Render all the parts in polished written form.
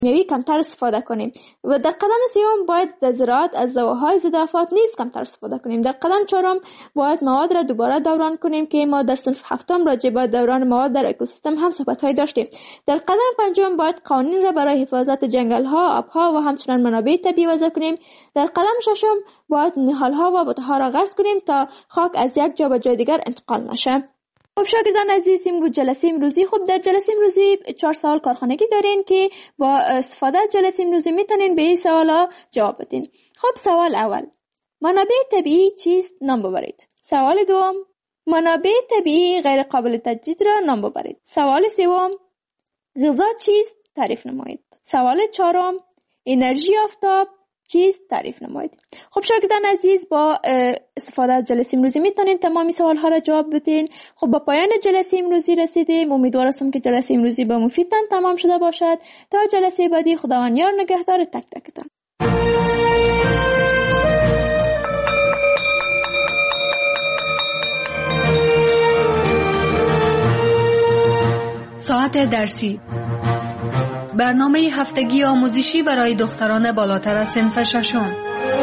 کیمیایی کمتر استفاده کنیم. و در قدم سوم باید در زراعت از دواهای ضد آفات نیز کمتر استفاده کنیم. در قدم چهارم باید مواد را دوباره دوران کنیم که ما در صنف هفتم راجع به دوران مواد در اکوسیستم هم صحبت‌های داشتیم. در قدم پنجم باید قوانین را برای حفاظت جنگل‌ها، آب‌ها و همچنین منابع طبیعی وضع کنیم. در قدم ششم باید نهال‌ها و بوته‌ها را غرس کنیم تا خاک از یک جا به جای دیگر انتقال نشه. خب شاگردان عزیز، این بود جلسه امروزی. خب در جلسه امروزی 4 سوال کارخانگی دارین که با استفاده از جلسه امروزی میتونین به این سوالا جواب بدین. خب سوال اول، منابع طبیعی چیست؟ نام ببرید. سوال دوم، منابع طبیعی غیر قابل تجدید را نام ببرید. سوال سوم، غذا چیست؟ تعریف نمایید. سوال چهارم، انرژی آفتاب چیست؟ تعریف نمایید. خب شاگردان عزیز، با استفاده از جلسه امروزی میتونین تمامی سوال ها را جواب بدین. خب با پایان جلسه امروزی رسیدیم. امیدوار هستم که جلسه امروزی با مفیدتان تمام شده باشد. تا جلسه بعدی، خداوند یار نگهدار تک تکتان. ساعت درسی، برنامه هفتگی آموزشی برای دختران بالاتر از صنف ششم.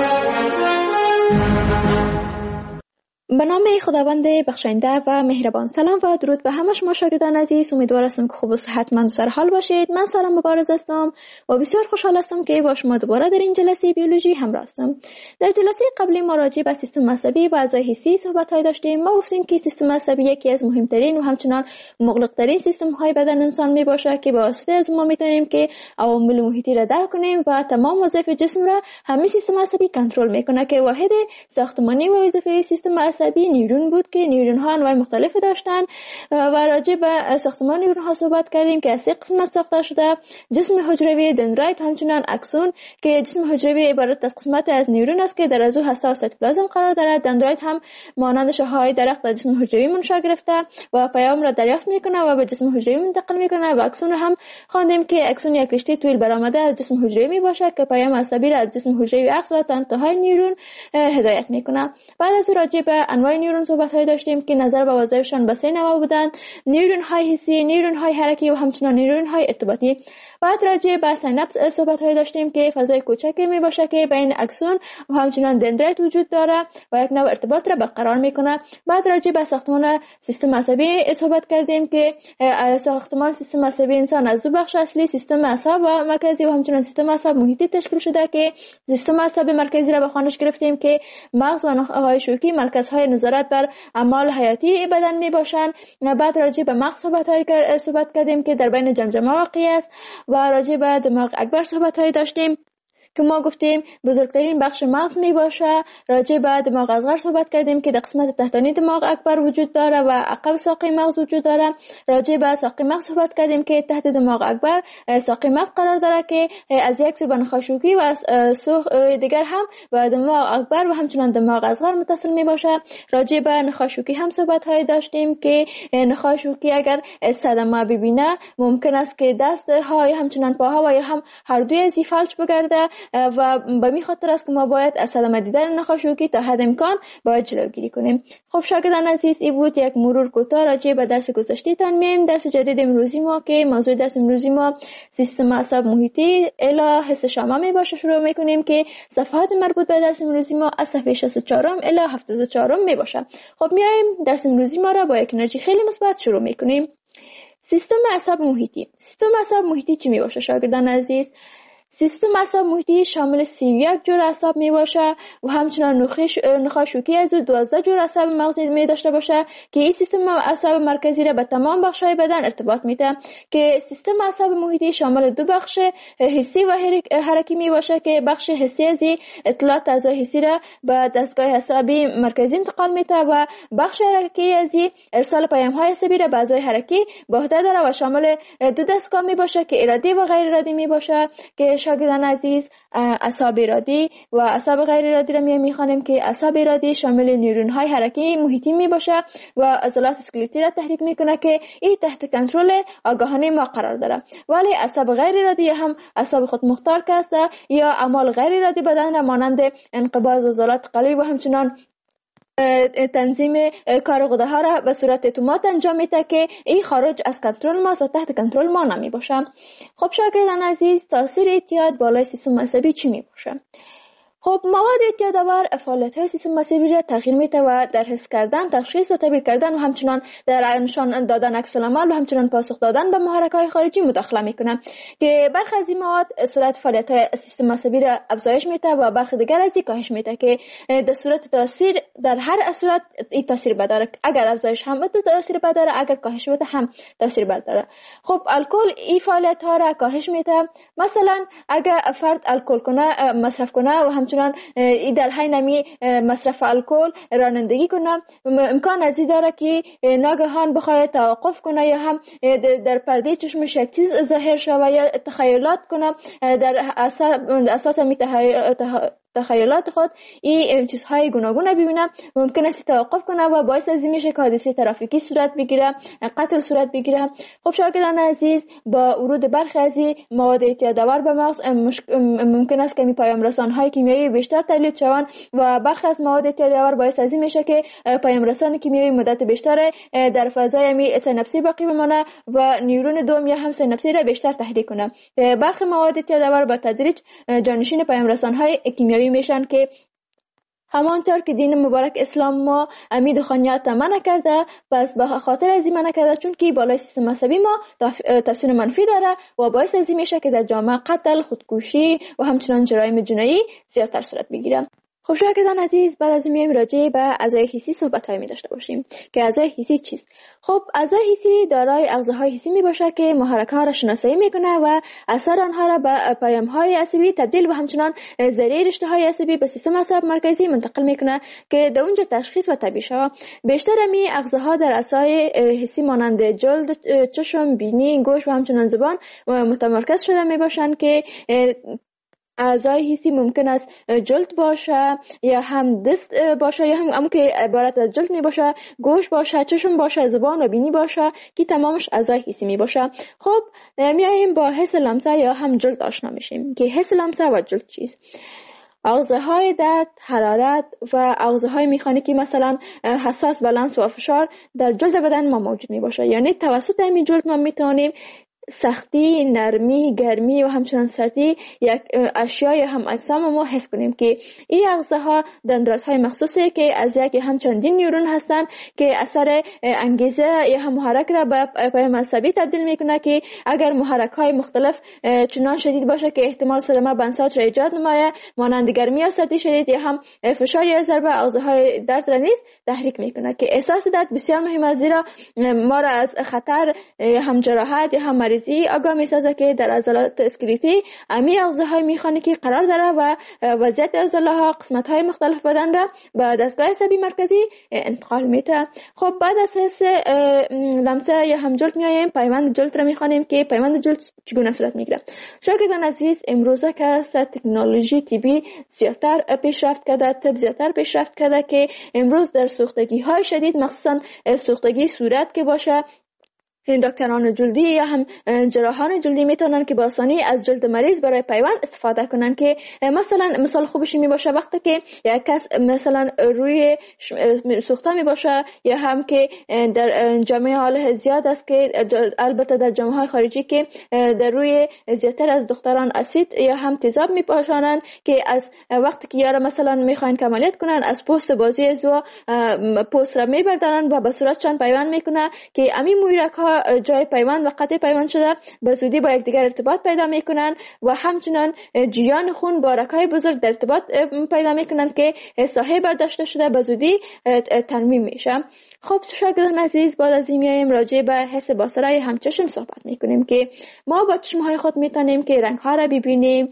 به نام خداوند بخشنده و مهربان. سلام و درود به همه شما شاگردان عزیز. امیدوار هستم که خوب و صحتمند و سر حال باشید. من سلام مبارز هستم و بسیار خوشحال هستم که با شما دوباره در این جلسه بیولوژی همراه هستم. در جلسه قبلی ما راجع به سیستم عصبی و اعضای حسی صحبت‌های داشتیم. ما گفتیم که سیستم عصبی یکی از مهمترین و همچنان مغلق‌ترین سیستم‌های بدن انسان میباشه که با واسطه از ما میتونیم که عوامل محیطی را درک کنیم و تمام وظایف جسم را همین سیستم عصبی کنترل میکنه که واحد ساختمانی و وظیفه سیستم عصبی نیورون بود که نیورون ها انواع مختلفی داشتن و راجع به ساختمان نیورون ها صحبت کردیم که از 3 قسمت ساخته شده: جسم حجروی، دندرایت، همچنین اکسون. که جسم حجروی عبارت از قسمت از نیورون است که در ازو هسته و سایتوپلازم قرار دارد. دندرایت هم مانند شاخه‌های درخت در جسم حجروی منشأ گرفته و پیام را دریافت میکنه و به جسم حجروی منتقل میکنه. و اکسون هم خواندیم که اکسون یک رشته طویل برآمده از جسم حجروی میباشه که پیام عصبی را از جسم حجروی عکس و تا انتهای نیورون هدایت میکنه. بعد از راجع به انواع نیورون صحبت‌های داشتیم که نظر به وظایفشان به 3 نوع بودند: نیورون های حسی، نیورون های حرکی و همچنین نیورون های ارتباطی. بعد راجع به سیناپس صحبت‌های داشتیم که فضای کوچکی میباشه که بین اکسون و همچنین دندرایت وجود داره و یک نوع ارتباط را برقرار میکنه. بعد راجع به ساختمان سیستم عصبی صحبت کردیم که ساختمان سیستم عصبی انسان از دو بخش اصلی: سیستم عصب و مرکزی و همچنین سیستم عصب محیطی تشکیل شده که سیستم عصب مرکزی را به خوانش گرفتیم که مغز و نخاع شوکی مرکزهای نظارت بر اعمال حیاتی بدن میباشند. بعد راجع به مغز صحبت کردیم که در بین جمجمه واقع است و راجع به دماغ اکبر صحبت‌های داشتیم که ما گفتیم بزرگترین بخش مغز می باشه. راجع به دماغ اصغر صحبت کردیم که در قسمت تحتانی دماغ اکبر وجود داره و عقب ساقه مغز وجود داره. راجع به ساقه مغز صحبت کردیم که تحت دماغ اکبر ساقه مغز قرار داره که از یک سو به نخاع شوکی و از سو دیگر هم به دماغ اکبر و همچنین دماغ اصغر متصل می باشه. راجع به نخاع شوکی هم صحبت های داشتیم که نخاع شوکی اگر صدمه ببینه ممکن است که دست های همچنین پاها و یا هم هر دوی از فلج بگرده و به می خاطر است که ما باید از صدمه دیدن نخاع شوکی تا حد امکان باید جلوگیری کنیم. خب شاگردان عزیز، این بود یک مرور کوتاه راجع به درس گذشته تان. میایم درس جدید امروزی ما که موضوع درس امروزی ما سیستم اعصاب محیطی الی حس شامه می باشه. شروع میکنیم که صفحات مربوط به درس امروزی ما از صفحه 64 الی 74 می باشه. خب میایم درس امروزی ما را با یک انرژی خیلی مثبت شروع میکنیم. سیستم اعصاب محیطی. سیستم اعصاب محیطی چی می باشه شاگردان عزیز؟ سیستم اعصاب محیطی شامل 31 جور اعصاب می باشه و همچنین نخاع شوکی از 12 جور اعصاب مغزی می داشته باشه که این سیستم اعصاب مرکزی را به تمام بخش‌های بدن ارتباط میده. که سیستم اعصاب محیطی شامل 2 بخش حسی و حرکی می باشه که بخش حسی از اطلاعات اعضای حسی را به دستگاه عصبی مرکزی انتقال میده و بخش حرکی از ارسال پیام‌های عصبی را به اعضای حرکی به عهده داره و شامل 2 دستگاه می باشه که ارادی و غیر ارادی می باشه. که شاگردان عزیز، اعصاب ارادی و اعصاب غیر ارادی را میخوانیم که اعصاب ارادی شامل نیورون های حرکی محیطی می باشه و عضلات اسکلتی را تحریک میکنه که این تحت کنترل آگاهانه ما قرار داره. ولی اعصاب غیر ارادی هم اعصاب خود مختار که است یا اعمال غیر ارادی بدن را مانند انقباض عضلات قلبی و همچنان تنظیم کار غده ها را به صورت اتومات انجام میده که این خارج از کنترل ماست و تحت کنترل ما نمی باشه. خب شاگردان عزیز، تاثیر اعتیاد بالای سیستم عصبی چی می باشه؟ خب مواد اعتیادآور فعالیت‌های سیستم عصبی را تغییر میده و در حس کردن، تشخیص و تعبیر کردن و همچنان در نشان دادن عکس‌العمل و همچنان پاسخ دادن به محرک‌های خارجی مداخله میکنه که برخی از این مواد سرعت فعالیت‌های سیستم عصبی را افزایش میده و برخی دیگر از این کاهش میده که در صورت تاثیر در هر صورت این تاثیر بداره. اگر افزایش هم بده تاثیر بداره، اگر کاهش بده هم تاثیر بداره. خب الکل این فعالیت‌ها را کاهش میده. مثلا اگر فرد الکل کنه، مصرف کنه و همچنان در حین نمی مصرف الکل رانندگی کنه، امکان از این داره که ناگهان بخواد توقف کنه یا هم در پرده چشمش یک چیز ظاهر شود یا تخیلات کنه در اساس تخیلات خود این چیزهای گوناگون ببینه، ممکن است توقف کنه و باعث از این میشه که حادثه ترافیکی صورت بگیره، قتل صورت بگیره. خب شاگردان عزیز، با ورود برخی از این مواد اعتیادآور به مغز ممکن است که پیامرسان‌های کیمیایی بیشتر تولید شوند و برخی از مواد اعتیادآور باعث از این میشه که پیامرسان کیمیایی مدت بیشتر در فضای سیناپسی باقی بمانه و نیورون دوم یا هم سیناپسی را بیشتر تحریک کنه. برخی مواد اعتیادآور با تدریج جانشین پیامرسان‌های کیمیایی میشن که همانطور که دین مبارک اسلام ما امی دخانیات منع کرده، پس به خاطر از این منع کرده چون که بالای سیستم عصبی ما تاثیر منفی داره و باعث از این میشه که در جامعه قتل، خودکشی و همچنان جرایم جنایی زیادتر صورت بگیره. خب شاگردان عزیز، بعد از این میایم راجع به اعضای حسی صحبت‌هایی می داشته باشیم که اعضای حسی چیست؟ خب اعضای حسی دارای اغزاهای حسی می باشه که محرک‌ها را شناسایی میکنه و اثر آنها را به پیام‌های عصبی تبدیل و همچنان ذریعه رشته‌های عصبی به سیستم عصب مرکزی منتقل میکنه که در اونجا تشخیص و تعبیه شود. بیشتر می اغزاها در اعضای حسی مانند جلد، چشم، بینی، گوش و همچنان زبان متمرکز شده می باشند که اعضای حسی ممکن است جلد باشه یا هم دست باشه یا هم که عبارت از جلد می باشه، گوش باشه، چشم باشه، زبان و بینی باشه که تمامش اعضای حسی می باشه. خب میایم با حس لمسه یا هم جلد آشنا میشیم که حس لمسه و جلد چیست. اغزاهای درد، حرارت و اغزاهای مکانیکی مثلا حساس به لمس و فشار در جلد بدن ما موجود می باشه. یعنی توسط همین جلد ما میتونیم سختی، نرمی، گرمی و همچنان سردی یک اشیای هم اجسام ما حس کنیم که این اغزاها دندانهای مخصوصی که از یک هم چندین نیورون هستند که اثر انگیزه یا هم محرک را به پیام عصبی تبدیل میکنه که اگر محرک های مختلف چنان شدید باشه که احتمال صدمه بنساج را ایجاد نمایه، مانند گرمی یا سردی شدید یا هم فشار یا ضربه، اغزاهای درد را نیز تحریک میکنه که احساس درد بسیار مهم است، زیرا ما را از خطر یا هم جراحت یا هم آگاه می‌سازه که در عضلات اسکلتی امی اغزاهای میخانیکی قرار داره و وضعیت عضله‌ها قسمت‌های مختلف بدن را به دستگاه عصبی مرکزی انتقال میده. خب بعد از حس لمسه یا هم جلد میایم پیوند جلد را میخوانیم که پیوند جلد چگونه صورت میگیره. شاگردان عزیز، امروزه که تکنولوژی طبی زیادتر پیشرفت کرده، طب زیادتر پیشرفت کرده که امروز در سوختگی‌های شدید مخصوصا سوختگی صورت که باشه، دکتران جلدی یا هم جراحان جلدی میتونن که با آسانی از جلد مریض برای پیوند استفاده کنن که مثال خوبش می باشه وقتی که یک کس مثلا روی سوخته می باشه یا هم که در جامعه حال زیاد است که البته در جامعه های خارجی که در روی زیادتر از دختران اسید یا هم تیزاب می پاشانن که از وقتی که یارا مثلا میخواین که عملیات کنن از پوست بازی زو پوست را میبردارن و به صورتشان پیوند میکنه که امی مویرک ها جای پیوند و قطع پیوند شده به زودی با یکدیگر ارتباط پیدا میکنن و همچنان جریان خون با رگ‌های بزرگ در ارتباط پیدا میکنن که ساحه برداشته شده به زودی ترمیم میشه. خب شاگردان عزیز، بعد از این میایم راجع به حس بصری هم چشم صحبت میکنیم که ما با چشمهای خود میتونیم که رنگ ها را ببینیم،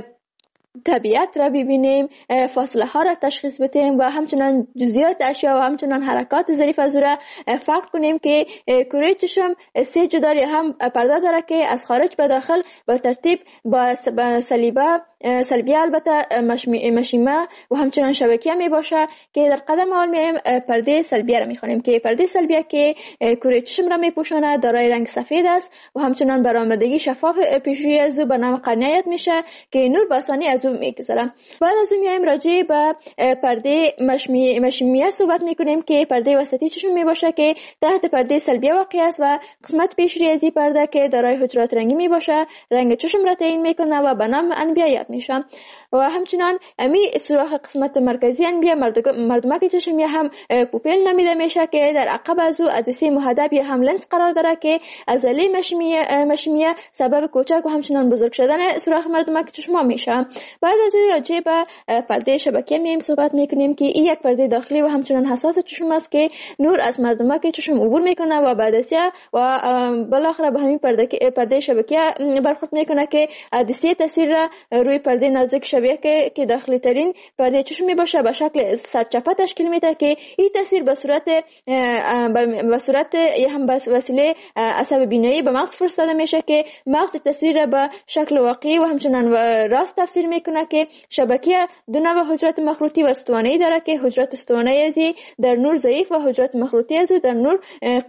طبیعت را ببینیم، فاصله ها را تشخیص بدیم و همچنان جزئیات اشیا و همچنان حرکات ظریف از را فرق کنیم که کره چشم سه جدار هم پرده داره که از خارج به داخل با ترتیب با صلیبه سلبیه البته مشیمه و همچنان شبکیه می باشه که در قدم اول میایم پرده سلبیه را میخوانیم که پرده سلبیه که کره چشم را میپوشاند، دارای رنگ سفید است و همچنان برآمدگی شفاف پیشروی از او به نام قرنیه میشه که نور به آسانی از او میگذره. بعد از اون میایم راجع به پرده مشیمیه صحبت میکنیم که پرده وسطی چشم میباشه که تحت پرده سلبیه واقع است و قسمت پیشروی از این پرده که دارای حجرات رنگی میباشه رنگ چشم را تعیین میکنه و به نام انبیه یاد میشه. و همچنان امی سوراخ قسمت مرکزی انبیه مردمک چشم یا هم پوپیل نامیده میشه که در عقب از او عدسه محدب یا هم لنز قرار داره که عضله مشیمیه سبب کوچک و همچنان بزرگ شدن سوراخ مردمک چشم میشه. بعد از این راجع به پرده شبکیه میم صحبت میکنیم که این یک پرده داخلی و همچنان حساس چشم است که نور از مردمک چشم عبور میکنه و بعد از و بالاخره به همین پرده شبکیه برخورد میکنه که عدسه تصویر را روی پرده نازک شبیه که داخلی ترین پرده چشم میباشه به شکل سرچپه تشکیل میده که این تصویر به صورت یا هم به وسیله عصب بینایی به مغز فرستاده میشه که مغز تصویر را به شکل واقعی و همچنان راست تفسیر میکنه که شبکیه دو نوع حجرات مخروطی و استوانه‌ای داره که حجرات استوانه‌ای ازی در نور ضعیف و حجرات مخروطی ازو در نور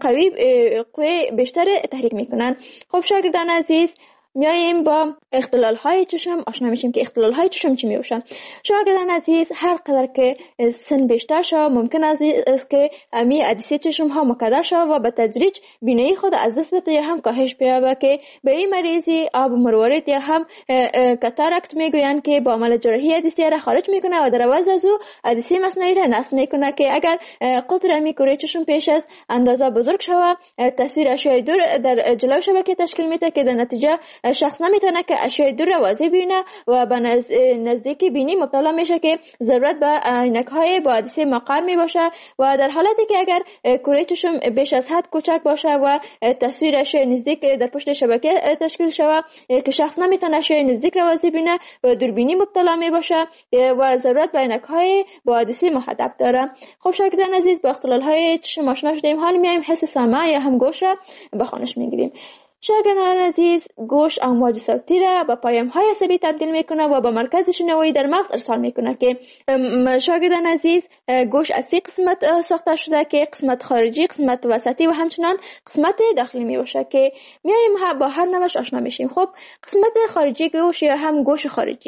قوی بیشتر تحریک میکنن. خب شاگردان عزیز میاییم با اختلال های چشم آشنا میشیم که اختلال های چشم چی میوشن. شاگردان عزیز هر قدر که سن بیشتر شد ممکن است که امی عدسه چشم ها مکدر شد و به تدریج بینایی خود از دست بده یا هم کاهش بیابه که به این مریضی آب مروارید یا هم کاتاراکت میگویند که با عمل جراحی عدسه را خارج میکنه و در عوض از او عدسه مصنوعی را نصب میکنه که اگر قطر امی کره چشم پیش از اندازه بزرگ شود تصویر اشیاء دور در جلو شبکه تشکیل میده که در نتیجه شخص نمیتونه که اشیاء دور را واضح ببینه و به نزدیکی بینی مبتلا میشه که ضرورت به عینک‌های با عدسه مقر میباشه و در حالتی که اگر کره چشم بیش از حد کوچک باشه و تصویر اشیاء نزدیک در پشت شبکه تشکیل شود که شخص نمیتونه اشیاء نزدیک را واضح ببینه و دوربینی مبتلا میباشه و ضرورت به عینک‌های با عدسه محدب داره. خب شاگردان عزیز با اختلال‌های چشم آشنا شدیم، حالا میایم حس سمع یا هم گوش را به خوانش میگیریم. شاگردان عزیز گوش امواج صوتی را به پیام‌های عصبی تبدیل میکنه و به مرکز شنوایی در مغز ارسال میکنه که شاگردان عزیز گوش از 3 قسمت ساخته شده که قسمت خارجی، قسمت وسطی و همچنان قسمت داخلی میباشه که میایم با هر نوعش آشنا میشیم. خب قسمت خارجی گوش یا هم گوش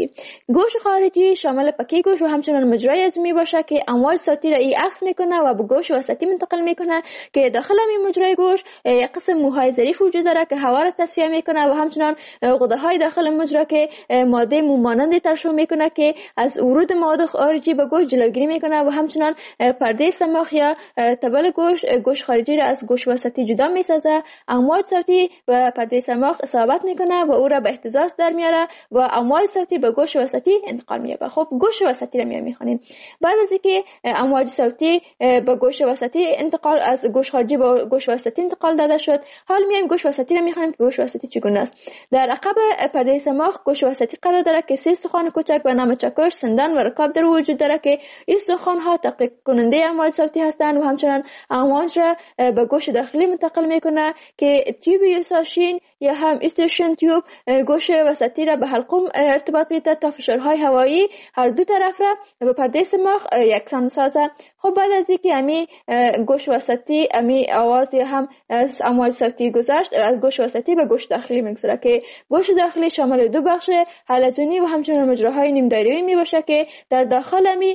خارجی شامل پکی گوش و همچنان مجرای از میباشه که امواج صوتی را ای عکس میکنه و به گوش وسطی منتقل میکنه که داخل این مجرای گوش یک قسم موهای ظریف وجود داره که هوا را تصفیه میکنه و همچنان غده های داخل مجرا که ماده مومانندی ترشح میکنه که از ورود مواد خارجی به گوش جلوگیری میکنه و همچنان پرده سماخ یا تبل گوش خارجی را از گوش وسطی جدا میسازه. امواج صوتی به پرده سماخ اصابت میکنه و او را به اهتزاز در میاره و امواج صوتی به گوش وسطی انتقال مییابه. خب گوش وسطی را میخوانیم. بعد از اینکه امواج صوتی به گوش وسطی انتقال از گوش خارجی به گوش وسطی انتقال داده شد، حال میایم گوش وسطی را میخوانیم که گوش وسطی چگونه است. در عقب پرده سماخ گوش وسطی قرار داره که 3 استخوان کوچک به نام چکش، سندان و رکاب در وجود داره که این استخوان ها تقلیق کننده امواج صوتی هستند و همچنان امواج را به گوش داخلی منتقل میکنه که تیوب یوساشین یا هم استیشن تیوب گوش وسطی را به حلقوم ارتباط میده تا فشارهای هوایی هر دو طرف را به پرده سماخ یکسان سازه. خب بعد از اینکه امی گوش وسطی امی آواز یا هم امواج صوتی گذشت، از گوش وسطی به گوش داخلی میگذره که گوش داخلی شامل 2 بخش حلزونی و همچنان مجراهای نیم دایره‌ای میباشه که در داخل امی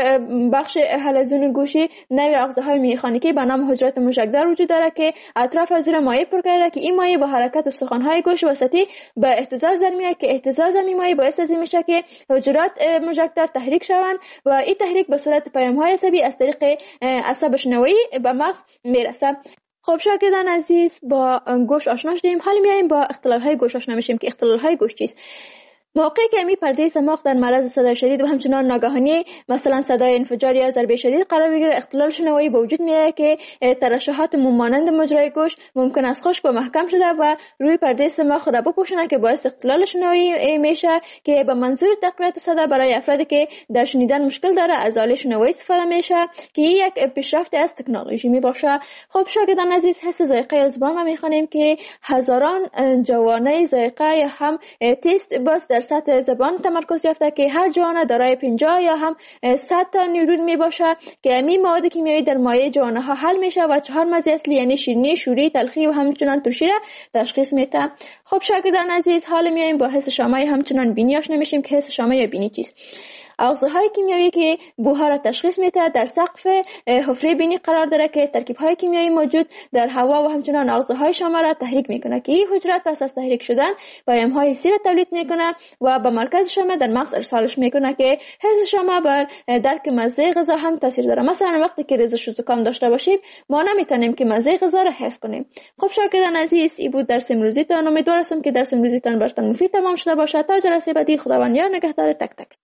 بخش حلزونی گوشی نوع اغذاهای میخانیکی به نام حجرات موشکدار وجود داره که اطراف از اون مایع پر کرده که این مایع با حرکت استخوان‌های گوش وسطی به اهتزاز در میاد که اهتزاز این مایع باعث از این میشه که حجرات موشکدار تحریک شوند و این تحریک به صورت پیام‌های عصبی از طریق عصب شنوایی به مغز میرسه. خب شاگردان عزیز با گوش آشنا شدیم، حالا میایم با اختلال‌های گوش آشنا میشیم که اختلال‌های گوش چیست. موقعی که می پرده سماخ در معرض صدای شدید و همچنان ناگهانی مثلا صدای انفجار یا ضربه شدید قرار بگیره، اختلال شنوایی به وجود میاد که ترشحات مومانند مجرای گوش ممکن است خشک و محکم شده و روی پرده سماخ را بپوشونه که باعث اختلال شنوایی میشه که به منظور تقویت صدا برای افرادی که در شنیدن مشکل داره از آله شنوایی استفاده میشه که یک پیشرفت از تکنولوژی می باشه. خب شاگردان عزیز حس ذائقه زبان ما میخوانیم که هزاران جوانه ذائقه یا هم تست باز در سطح زبان تمرکز یافته که هر جوانه دارای 50 یا هم 100 تا نیورون می باشه که همین مواد کیمیایی در مایع جوانه ها حل میشه و 4 مزه اصلی یعنی شیرینی، شوری، تلخی و همچنان ترشی را تشخیص میده. خب شاگردان عزیز، حالا میایم با حس شامای همچنان بینی آشنا میشیم که حس شامای یا بینی چیست. آغازهای کیمیایی که بوها را تشخیص میده در سقف حفره بینی قرار داره که ترکیب‌های کیمیایی موجود در هوا و همچنان آغازهای شامه را تحریک میکنه که این حجرات پس از تحریک شدن پیام‌های سی را تولید میکنه و به مرکز شامه در مغز ارسالش میکنه که حس شامه بر درک مزه غذا هم تاثیر داره. مثلا وقتی که ریزش و زکام داشته باشیم ما نمیتونیم که مزه غذا را حس کنیم. خب شاگردان عزیز، این بود درس امروزیتان. امیدوارم که درس امروزیتان براتون مفید تمام شده باشه. تا جلسه بعدی خداوند یار نگهدار تک تک.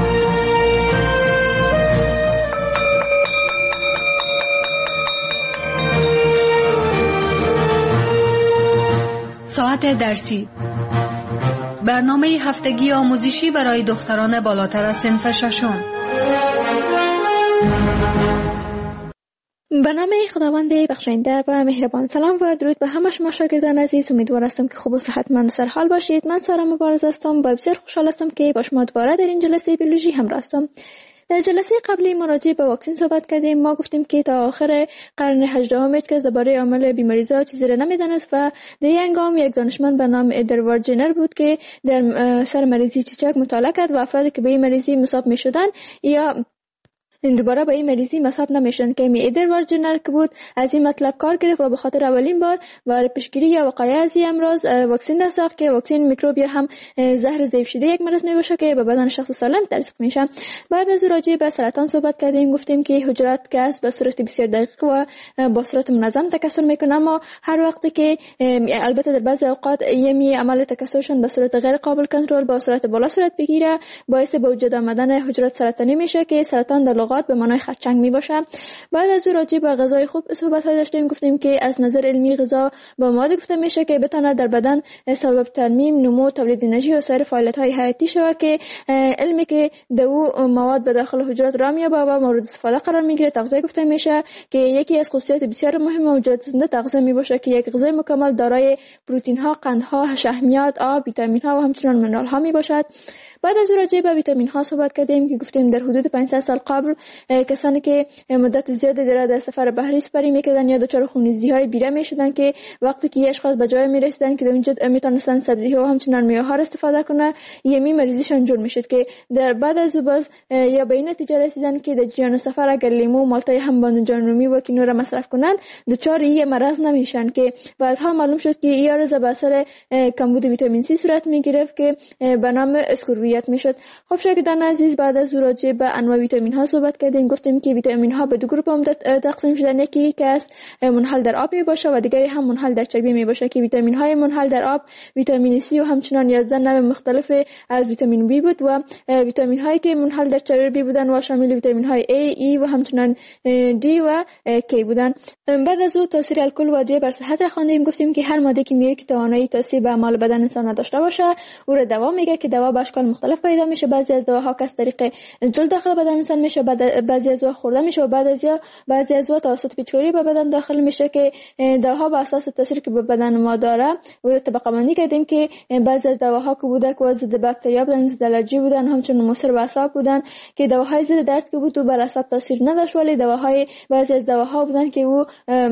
ساعت درسی، برنامه هفتگی آموزشی برای دختران بالاتر از صنف ششم. به نام خداوند بخشنده و مهربان. سلام و درود به همه شما شاگردان عزیز. امیدوار هستم که خوب و صحتمند و سرحال باشید. من سارا مبارز هستم و بسیار خوشحال هستم که با شما دوباره در این جلسه بیولوژی همراه هستم. در جلسه قبلی ما راجع به واکسن صحبت کردیم. ما گفتیم که تا آخر قرن 18 هیچ کس درباره عامل بیماری‌ها چیزی را نمی‌دانست و در این هنگام یک دانشمند به نام ادوارد جنر بود که در سر مریضی چیچک مطالعه کرد و افرادی که به این مریضی مصاب می‌شدند یا دوباره با این مریضی مصاب نمیشن که ادوارد جنر که بود از این مطلب کار گرفت و به خاطر اولین بار برای پیشگیری یا وقایع از این امراض واکسن را ساخت که واکسن میکروب یا هم زهر ضعیف شده یک مرض میباشه که به بدن شخص سالم تزریق میشه. بعد از راجع به سرطان صحبت کردیم. گفتیم که حجرات که به صورت بسیار دقیق و با صورت منظم تکثر میکنه، اما هر وقتی که البته در بعضی اوقات یمی عمل تکثرشون به صورت غیر قابل کنترل با صورت بالا صورت بگیره، باعث به وجود آمدن حجرات سرطانی میشه که سرطان در به معنای خرچنگ می باشه. بعد از او راجع به غذای خوب صحبت های داشتیم. گفتیم که از نظر علمی غذا با مواد گفته میشه که بتونه در بدن سبب ترمیم، نمو، تولید انرژی و سایر فعالیت های حیاتی شود که علمی که دو مواد به داخل حجرات را میابه و مورد استفاده قرار میگیره تغذیه گفته میشه که یکی از خصوصیات بسیار مهم موجودات زنده تغذیه می باشه که یک غذای مکمل دارای پروتئین ها، قندها، شحمیات، آب، ویتامین ها و همچنین منرال ها می باشد. بعد از راجع به ویتامین ها صحبت کردیم که گفتیم در حدود 500 سال قبل کسانی که مدت زیادی در سفر بحری سپری میکردن یا دچار خونریزی های بیره میشدن که وقتی که اشخاص به جای میرسیدن که در اونجا میتونستن سبزی ها و همچنین میوه ها استفاده کنه، یمی مریضیشون جور میشد که در بعد از باز یا به این نتیجه رسیدن که در جریان سفر اگر لیمو، مالتای هم بادمجان رومی و کینو را مصرف کنن دچار این مرض نمیشن که بعدها معلوم شد که این عرض به اثر کمبود ویتامین سی صورت میگرفت که به نام اسکوربیت میشد. خب شاگردان عزیز، بعد از راجع به انواع ویتامین ها صحبت کردیم. گفتیم که ویتامین ها به دو گروه تقسیم شدن، یکی که است منحل در آب می باشه و دیگری هم منحل در چربی می باشه که ویتامین های منحل در آب ویتامین سی و همچنان 11 نوع مختلف از ویتامین بی بود و ویتامین هایی که منحل در چربی بودن و شامل ویتامین های A، E و همچنان D و K بودن. بعد از او تاثیر الکل و ادویه بر صحت را خواندیم. گفتیم که هر ماده کیمیایی که توانایی تاثیر به اعمال بدن انسان نداشته باشه او را دوا میگه که دوا به اشکال مختلف پیدا میشه. بعضی از دواها که از طریق جلد داخل بدن انسان میشه، بعضی از دوا خورده میشه و بعضی از دوا توسط پیچوری به بدن داخل میشه که دواها به اساس تاثیری که به بدن ما داره او را طبقه بندی کردیم که بعضی از دواها که بوده که ضد باکتریا بودن، ضد الرژی بودن، همچنین مضر به اعصاب بودن که دواهای ضد درد که بود بر اعصاب تاثیر نداشت، ولی بعضی از دواها بودن که او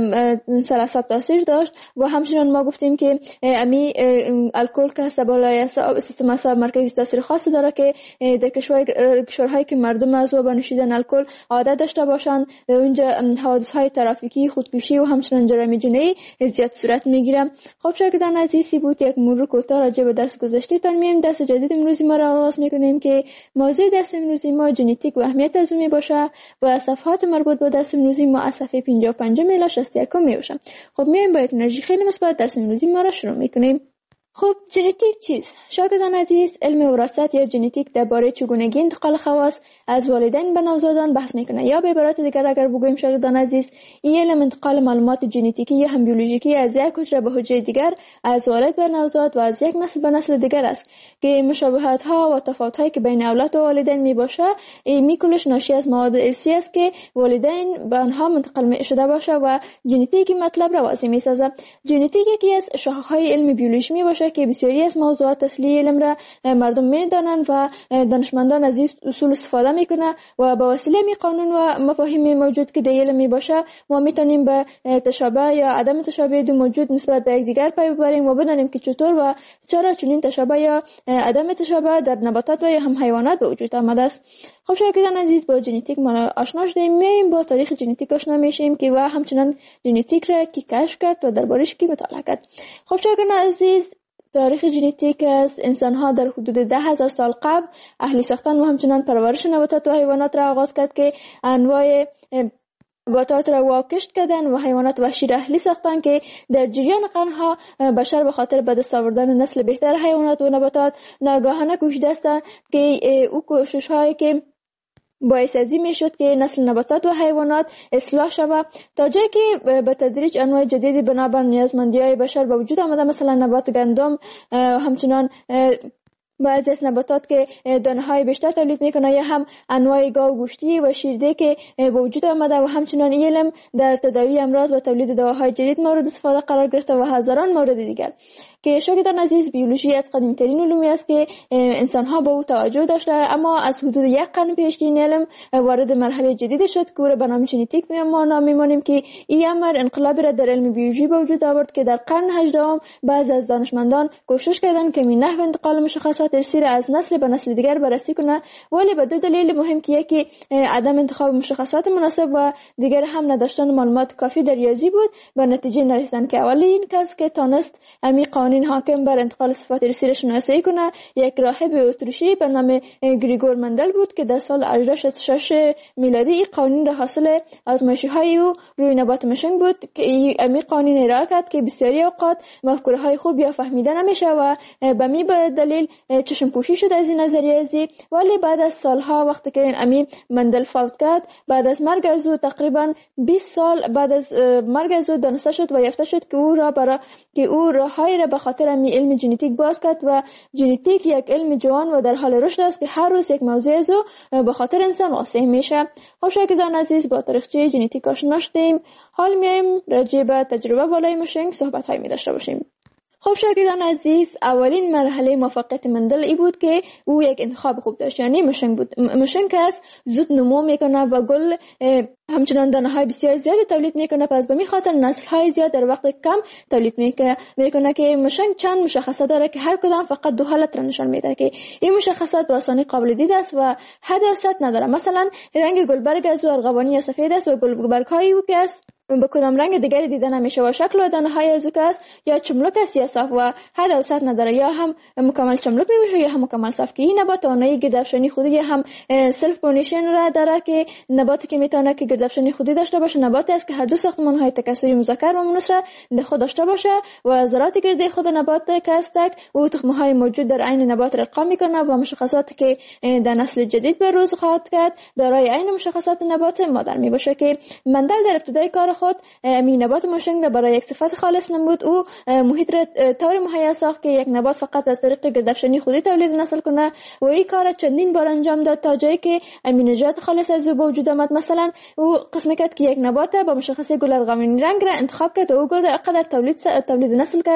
سر اعصاب تاثیر داشت. و همچنین ما گفتیم که امی الکل که هست بالای اعصاب سیستم اعصاب مرکزی تاثیر خاصی داره که در کشورهایی که مردم از و نوشیدن الکل عادت داشته باشند اونجا حوادث‌های ترافیکی، خودکشی و همچنین جرایم جنایی زیاد صورت میگیره. خب شاگردان عزیز، بود یک مرور کوتاه راجع به درس گذشته تان میایم. درس جدید امروزی ما را آغاز میکنیم که موضوع درس امروزی ما ژنتیک و اهمیت عضوی باشه و صفحات مربوط به درس امروزی ما از صفحه 55 الی 61 میباشه. خب میایم با یک انرژی خیلی مثبت درس امروزی ما را شروع میکنیم. خب ژنتیک چیست؟ شاگردان عزیز، علم وراثت یا ژنتیک درباره چگونگی انتقال خواص از والدین به نوزادان بحث میکنه. یا به عبارت دیگر اگر بگوییم شاگردان عزیز، این علم انتقال معلومات ژنتیکی یا هم بیولوژیکی از یک حجره به حجره دیگر، از والد به نوزاد و از یک نسل به نسل دیگر است که مشابهت ها و تفاوت هایی که بین اولاد و والدین میباشه این کلش ناشی از مواد ارثی است که والدین به آنها منتقل شده باشه و ژنتیک مطلب را واضح میسازه. ژنتیک یکی از شاخه‌های علم بیولوژی میباشه باشه که بسیاری از موضوعات اصلی علم را مردم میدانند و دانشمندان از این اصول استفاده میکنه و با وسیله می قانون و مفاهیم موجود که در علم می باشه ما میتونیم به تشابه یا عدم تشابه دو موجود نسبت به یکدیگر پی ببریم و بدانیم که چطور و چرا چنین تشابه یا عدم تشابه در نباتات و یا هم حیوانات به وجود آمده است. خب شاگردان عزیز، با ژنتیک ما آشنا شدیم، میایم با تاریخ ژنتیک آشنا میشیم که و همچنان ژنتیک را کی کشف کرد و دربارش کی مطالعه کرد. خب شاگردان عزیز، تاریخ ژنتیک از انسان‌ها در حدود 10,000 سال قبل اهلی ساختن و همچنان پرورش نباتات و حیوانات را آغاز کرد که انواع نباتات را واکشت کردن و حیوانات وحشی را اهلی ساختن که در جریان قرنها بشر به خاطر به دست آوردن نسل بهتر حیوانات و نباتات ناگهانه کوشیده است که او کوشش هایی که باعث ازی می شد که نسل نباتات و حیوانات اصلاح شود تا جایی که به تدریج انواع جدیدی بنابر نیازمندی‌های بشر به وجود آمده، مثلا نبات گندم، همچنان بعضی از نباتات که دانه‌های بیشتر تولید میکنه یا هم انواع گاو گوشتی و شیرده که به وجود آمده و همچنان علم در تداوی امراض و تولید دواهای جدید مورد استفاده قرار گرفته و هزاران مورد دیگر که شاگردان عزیز بیولوژی از قدیم‌ترین علومی است که انسان‌ها به او توجه داشته، اما از حدود 1 قرن پیش این علم وارد مرحله جدیدی شد که او را به نام ژنتیک می‌مانیم که این امر انقلابی را در علم بیولوژی به وجود آورد که در قرن 18 بعضی از دانشمندان کوشش کردند که نحو انتقال مشخصات ارثی را از نسل به نسل دیگر بررسی کنند، ولی به دو دلیل مهم که یکی عدم انتخاب مشخصات مناسب و دیگر هم نداشتن معلومات کافی در ریاضی بود، به نتیجه نرسیدند که اولین کس که تانست امی قوانین حاکم بر انتقال صفات ارثی را شناسایی کنه یک راهب اتریشی به نام گریگور مندل بود که در سال 1866 میلادی این قوانین را حاصل آزمایش‌های او روی نبات مشنگ بود که امی قوانین ارائه کرد که بسیاری اوقات مفکوره‌های خوب یا فهمیده نمیشه و به می دلیل چشم پوشی شد از این نظریه ازی، ولی بعد از سالها وقتی که امی مندل فوت کرد، بعد از مرگ از او تقریبا 20 سال بعد از مرگ از او دانسته شد و یافته شد که او راههایی را به خاطر امی علم ژنتیک باز کرد و ژنتیک یک علم جوان و در حال رشد است که هر روز یک موضوع از او به خاطر انسان واسع میشه. خب شاگردان عزیز، با تاریخچه ژنتیک آشنا شدیم، حال میایم راجع به تجربه بالای مشنگ صحبت‌هایی می داشته باشیم. خب شاگردان عزیز، اولین مرحله موفقیت مندل ای بود که او یک انتخاب خوب داشت، یعنی مشنگ بود. مشنگ که زود نمو میکنه و گل همچنان دانه های بسیار زیادی تولید میکنه، پس به می خاطر نسل های زیاد در وقت کم تولید میکنه که مشنگ چند مشخصات داره که هر کدام فقط دو حالت را نشان میده که این مشخصات به آسانی قابل دید است و حد و سطح نداره. مثلا رنگ گلبرگ از ارغوانی یا سفید است و گلبرگ های او که است به کدام رنگ دیگری دیده نمیشه و شکل و دانه های از او که است یا چملک است یا صاف و حد و سطح نداره، یا هم مکمل چملک میشه یا هم مکمل صاف که این نبات آنایی گردافشانی خودی یا هم سلف پولینیشن را داره که نباتی که میتونه که گردافشانی خودی داشته باشه نباتی است که هر دو ساختمان های تکثری مذکر و مؤنث را در خود داشته باشه و ذرات گردی خود نبات که است او تخم های موجود در عین نبات را ارقام میکنه و مشخصاتی که در نسل جدید به روز خواهد کرد دارای عین مشخصات نبات مادر میباشه. که مندل در ابتدای کار خود می نبات مشنگ را برای یک صفت خالص نمود. او محیط را طور مهیا ساخت که یک نبات فقط از طریق گردافشانی خودی تولید نسل کنه و این کار چندین بار انجام داد تا جایی که امینوژات خالص از او به وجود آمد. مثلا او قسم کرد که یک نبات با مشخصه گل ارغوانی رنگ را انتخاب کرد و او گل را اقدر تولید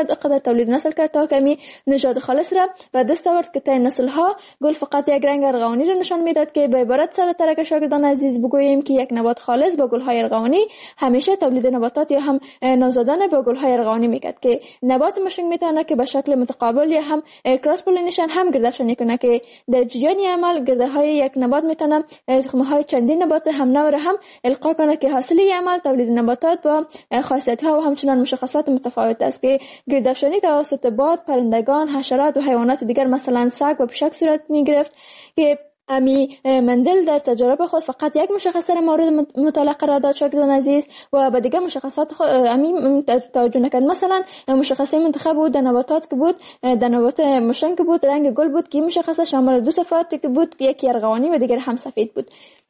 نسل کرد تا کمی نژاد خالص را به دست آورد که تا نسل ها گل فقط یک رنگ ارغوانی را نشان میداد. که به عبارت ساده تر که شاگردان عزیز بگوییم که یک نبات خالص با گل های ارغوانی همیشه تولید نباتات یا هم نوزادان با گل های ارغوانی میکرد. که نبات مشنگ میتونه که به شکل متقابل یا هم کراس پولینیشن هم گردافشانی کنه که در جریان عمل گرده های یک نبات میتونه تخم های چندین نبات هم نوع را هم القا کنه که حاصل عمل تولید نباتات با خاصیت ها و همچنان مشخصات متفاوت است. که گردافشانی توسط باد، پرندگان، حشرات و حیوانات دیگر مثلا سگ و پشک صورت میگرفت. که امی مندل در تجربه خود فقط یک مشخصه مورد مطالعه قرار داد شاگردان عزیز و به دیگر مشخصات امی توجه نکرد. مثلا مشخصه منتخب بود در نباتات که بود در نبات مشنگ بود رنگ گل بود که مشخصه شامل دو صفات که بود، یکی ارغوانی و دیگر هم سفید بود.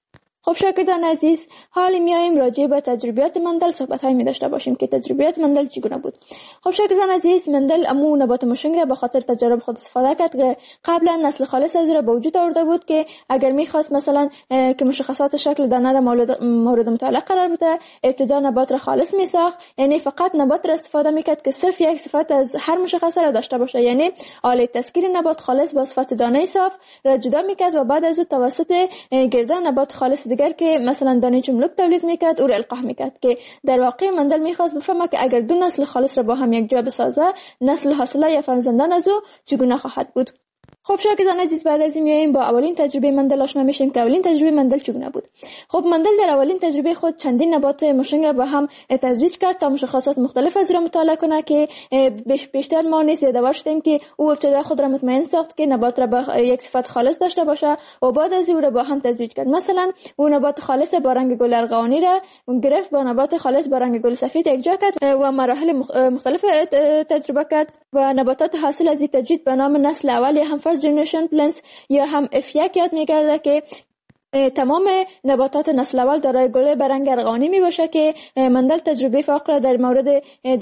خب شاگردان عزیز، حال میایم راجع به تجربیات مندل صحبت‌های می داشته باشیم که تجربیات مندل چگونه بود. خب شاگردان عزیز، مندل امو نبات مشنگ را به خاطر تجارب خود استفاده کرد که قبلا نسل خالص از او را به وجود آورده بود که اگر می‌خواست مثلا که مشخصات شکل دانه را مورد مطالعه قرار بده، ابتدا نبات را خالص می‌ساخت، یعنی فقط نبات را استفاده می‌کرد که صرف یک صفت از هر مشخصه را داشته باشه، یعنی آله تسکیر نبات خالص با صفت دانه صاف را جدا می‌کرد و بعد از او توسط گردان نبات خالص دیگر که مثلا دانه چملک تولید میکرد او را القاح میکرد که در واقع مندل میخواست بفهمه که اگر دو نسل خالص را با هم یک جا بسازه، نسل حاصله یا فرزندان از او چگونه خواهد بود. خب شاگردان عزیز، بعد از این میایم با اولین تجربه مندل آشنا میشیم که اولین تجربه مندل چگونه بود. خب مندل در اولین تجربه خود چندین نبات مشنگ را با هم تزویج کرد تا مشخصات مختلف از را مطالعه کنه که بیشتر ما نیز یادآور شدیم که او ابتدا خود را مطمئن ساخت که نبات را با یک صفت خالص داشته باشه و بعد از او را با هم تزویج کرد. مثلا او نبات خالص با رنگ گل ارغوانی را گرفت با نبات خالص با رنگ گل سفید یکجا کرد و مراحل مختلف تجربه کرد و نباتات حاصل از این تجوید به نام نسل اول یا هم فرست جنریشن پلنتس یا هم F1 یاد می‌گرده که تمام نباتات نسل اول دارای گل به رنگ ارغوانی می باشه که مندل تجربه فوق را در مورد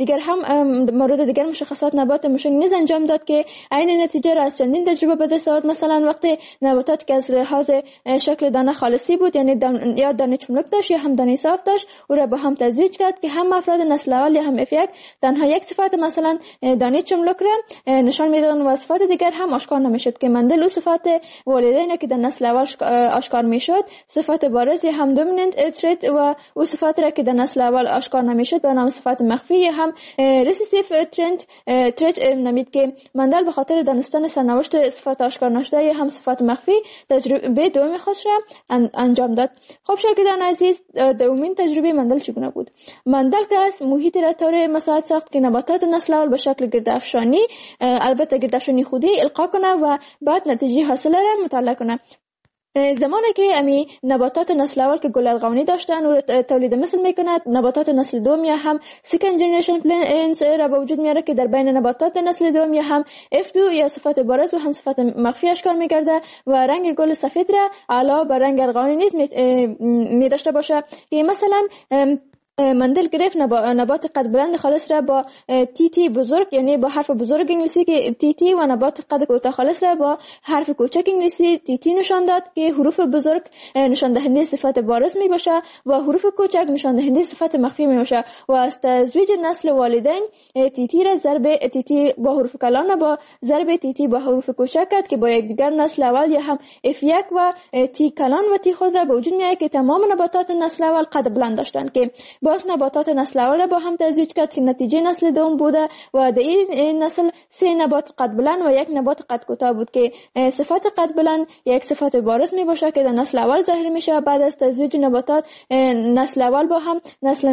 دیگر مشخصات نبات مشنگ نیز انجام داد که عین نتیجه را از چندین تجربه به دست آورد. مثلا وقتی نباتات که از لحاظ شکل دانه خالصی بود، یعنی یا دانه چملک داشت یا هم دانه صاف داشت، او را با هم تزویج کرد که هم افراد نسل اول یا هم F1 تنها یک صفت مثلا دانه چملک را نشان میدادند و صفات دیگر هم آشکار نمیشد که مندل او صفات والدین که در نسل اول آشکار میشد صفات بارز یا هم دومیننت تریت و او صفات را که در نسل اول آشکار نمیشد به نام صفات مخفی یا هم ریسیسیف تریت نامید که مندل به خاطر دانستن سرنوشت صفات آشکار نشده یا هم صفات مخفی تجربه دومی خودش را انجام داد. خب شاگردان عزیز، دومین تجربه مندل چگونه بود؟ مندل که از محیط را طور مساعد ساخت که نباتات نسل اول به شکل گردافشانی، البته گردافشانی خودی القا کنه و بعد نتیجه حاصله را مطالعه کنه. زمانی که امی نباتات نسل اول که گل ارغوانی داشتن و تولید مثل میکند، نباتات نسل دوم یا هم سیکند جنریشن پلنتس را به وجود میاره که در بین نباتات نسل دوم یا هم F2 یا صفت بارز و هم صفت مخفی اشکال میگرده و رنگ گل سفید را علاوه بر رنگ ارغوانی نیز می داشته باشه که مثلا مندل گرفت نبات قد بلند خالص را با تی بزرگ، یعنی با حرف بزرگ انگلیسی که تی و نبات قد کوتاه خالص را با حرف کوچک انگلیسی تی نشان داد که حروف بزرگ نشان دهنده صفت بارز می باشه و حروف کوچک نشان دهنده صفت مخفی می باشه و از تزویج نسل والدین تی را ضرب تی با حروف کلان با ضرب تی با حروف کوچک کرد که با یکدیگر نسل اول یا هم F1 و تی کلان و تی خود را به وجود میاره که تمام نباتات نسل اول قد بلند داشتند که باز نباتات نسل اول را با هم تزویج کرد که نتیجه نسل دوم بوده و در این نسل 3 نبات قد بلند و 1 نبات قد کوتاه بود که صفت قد بلند یک صفت بارز می باشه که در نسل اول ظاهر میشه. بعد از تزویج نباتات نسل اول با هم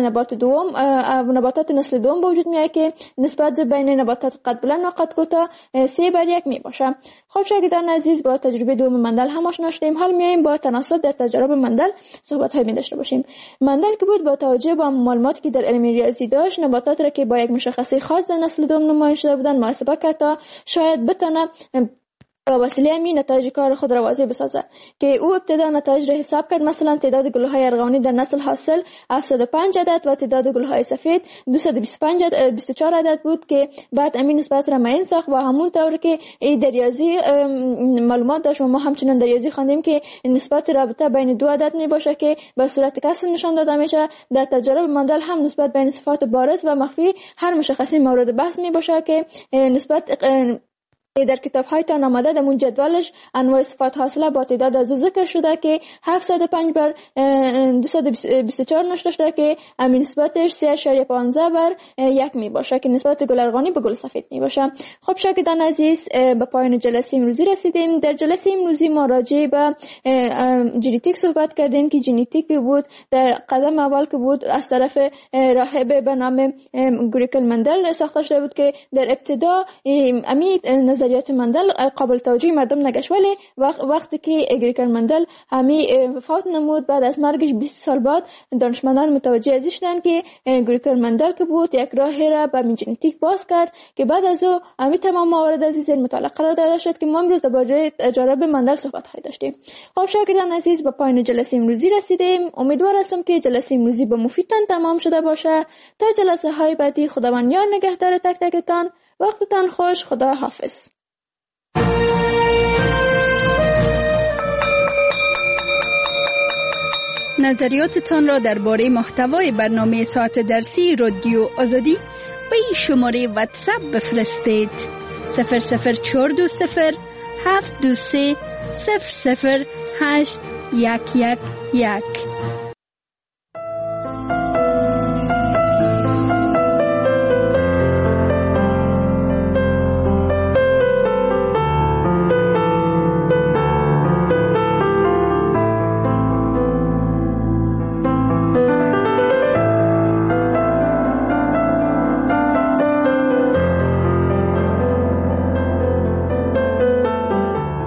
نباتات نسل دوم به وجود میاد که نسبت بین نباتات قد بلند و قد کوتاه 3:1 می باشه. خب شاگردان عزیز، با تجربه دوم مندل هم آشنا شدیم. حال میایم با تناسب در تجارب مندل صحبت های می داشته باشیم. مندل که بود با توجه به معلوماتی که در علم ریاضی داشت، نباتات را که با یک مشخصه خاص در نسل دوم نمایان شده بودند محاسبه کرد تا شاید بتونه با وسیله همین نتایج کار خود را واضح بسازه که او ابتدا نتایج را حساب کرد. مثلا تعداد گل‌های ارغوانی در نسل حاصل 705 عدد و تعداد گل‌های سفید 224 عدد بود که بعد همین نسبت را معین ساخت و همون طور که در ریاضی معلومات داشت و ما همچنان در ریاضی خواندیم که نسبت رابطه بین دو عدد می باشه که به صورت کسر نشان داده میشه. در تجارب مندل هم نسبت بین صفات بارز و مخفی هر مشخصی مورد بحث می باشه که نسبت در کتاب‌های تان آمده در اون جدولش انواع صفات حاصله با تعداد از ذکر شده که 705 بر 224 نشده شده که همین نسبتش 3.15/1 می باشه که نسبت گل ارغوانی به گل سفید می باشه. خب شاگردان عزیز، به پایان جلسه امروزی رسیدیم. در جلسه امروزی ما راجع به ژنتیک صحبت کردیم که ژنتیک بود در قدم اول که بود از طرف راهب به نام گریگل مندل ساخته شده بود که در ابتدا امی نظریه نظریات مندل قابل توجه مردم نگشت، ولی وقتی که اگریگر مندل همی وفات نمود بعد از مرگش 20 سال بعد دانشمندان متوجه ازش شدن که اگریگر مندل که بود یک راهی را به ژنتیک باز کرد که بعد از او همی تمام موارد از این مطالعه قرار داده شد که ما امروز درباره تجارب مندل صحبت خواهیم داشتیم. خب شاگردان عزیز، به پایان جلسه امروزی رسیدیم. امیدوار هستم که جلسه امروزی به مفیدتان تمام شده باشه. تا جلسه های بعدی خداوند یار نگهدار تک تکتان. وقتتان خوش. خدا حافظ. نظریاتتان را درباره محتوای برنامه ساعت درسی رادیو آزادی به این شماره واتساپ بفرستید: 00420 723 008 111.